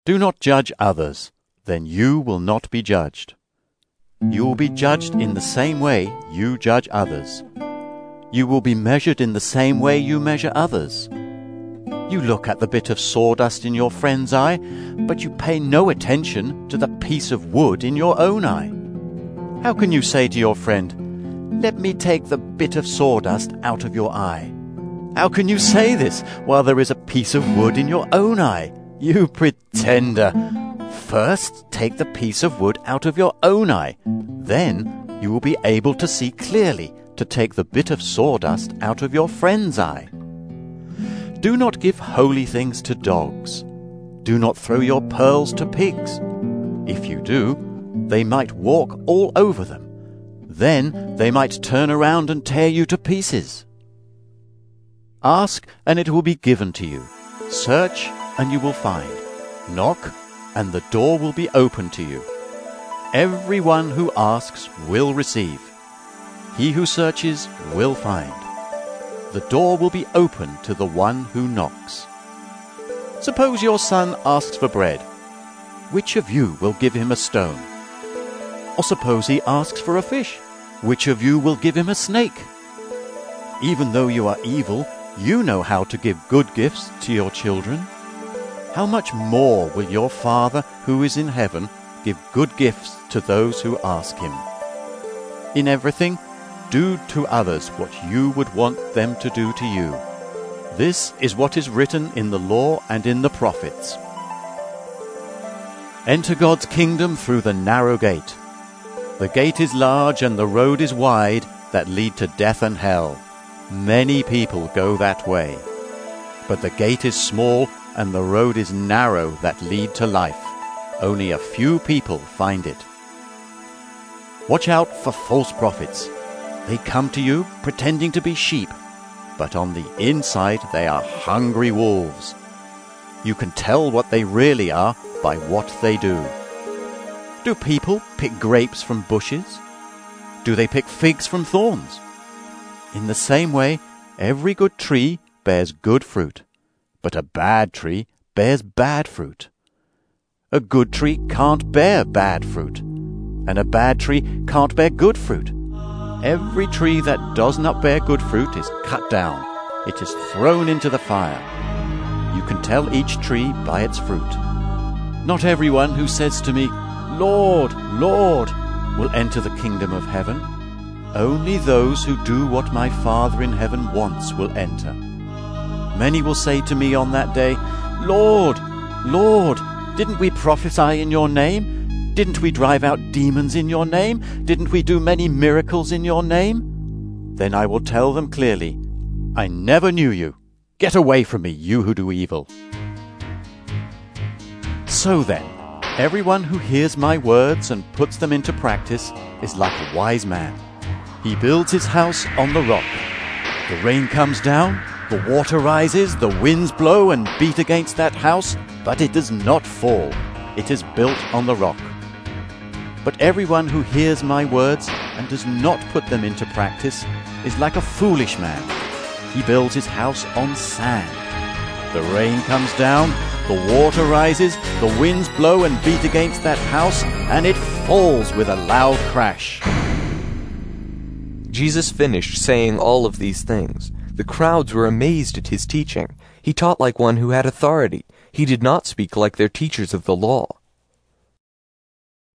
Do not judge others, then you will not be judged. You will be judged in the same way you judge others. You will be measured in the same way you measure others. You look at the bit of sawdust in your friend's eye, but you pay no attention to the piece of wood in your own eye. How can you say to your friend, "Let me take the bit of sawdust out of your eye"? How can you say this while there is a piece of wood in your own eye? You pretender! First, take the piece of wood out of your own eye. Then you will be able to see clearly to take the bit of sawdust out of your friend's eye. Do not give holy things to dogs. Do not throw your pearls to pigs. If you do, they might walk all over them. Then they might turn around and tear you to pieces. Ask, and it will be given to you. Search, and you will find. Knock, and the door will be opened to you. Everyone who asks will receive. He who searches will find. The door will be open to the one who knocks. Suppose your son asks for bread. Which of you will give him a stone? Or suppose he asks for a fish. Which of you will give him a snake? Even though you are evil, you know how to give good gifts to your children. How much more will your Father who is in heaven give good gifts to those who ask him? In everything, do to others what you would want them to do to you. This is what is written in the law and in the prophets. Enter God's kingdom through the narrow gate. The gate is large and the road is wide that lead to death and hell. Many people go that way. But the gate is small and the road is narrow that lead to life. Only a few people find it. Watch out for false prophets. They come to you pretending to be sheep, but on the inside they are hungry wolves. You can tell what they really are by what they do. Do people pick grapes from bushes? Do they pick figs from thorns? In the same way, every good tree bears good fruit, but a bad tree bears bad fruit. A good tree can't bear bad fruit, and a bad tree can't bear good fruit. Every tree that does not bear good fruit is cut down. It is thrown into the fire. You can tell each tree by its fruit. Not everyone who says to me, "Lord, Lord," will enter the kingdom of heaven. Only those who do what my Father in heaven wants will enter. Many will say to me on that day, "Lord, Lord, didn't we prophesy in your name? Didn't we drive out demons in your name? Didn't we do many miracles in your name?" Then I will tell them clearly, "I never knew you. Get away from me, you who do evil." So then, everyone who hears my words and puts them into practice is like a wise man. He builds his house on the rock. The rain comes down, the water rises, the winds blow and beat against that house, but it does not fall. It is built on the rock. But everyone who hears my words and does not put them into practice is like a foolish man. He builds his house on sand. The rain comes down, the water rises, the winds blow and beat against that house, and it falls with a loud crash. Jesus finished saying all of these things. The crowds were amazed at his teaching. He taught like one who had authority. He did not speak like their teachers of the law.